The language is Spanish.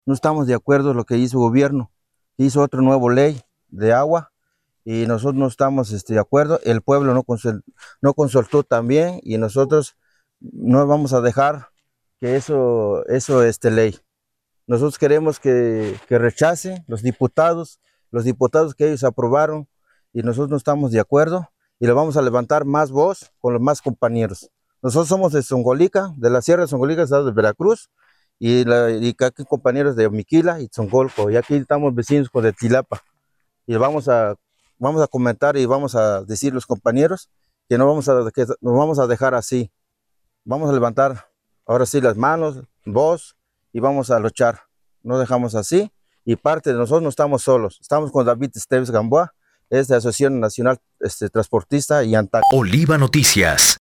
no estamos de acuerdo con lo que hizo el gobierno, hizo otra nueva ley de agua y nosotros no estamos de acuerdo, el pueblo no consultó también y nosotros no vamos a dejar que eso ley. Nosotros queremos que rechace los diputados que ellos aprobaron y nosotros no estamos de acuerdo y le vamos a levantar más voz con los más compañeros. Nosotros somos de Zongolica, de la Sierra de Zongolica, estado de Veracruz, y aquí compañeros de Miquila y Zongolco, y aquí estamos vecinos con de Tilapa. Y vamos a comentar y vamos a decir los compañeros que que nos vamos a dejar así. Vamos a levantar ahora sí las manos, voz, y vamos a luchar. No dejamos así. Y parte de nosotros no estamos solos. Estamos con David Esteves Gamboa, es de Asociación Nacional Transportista y ANTAC. Oliva Noticias.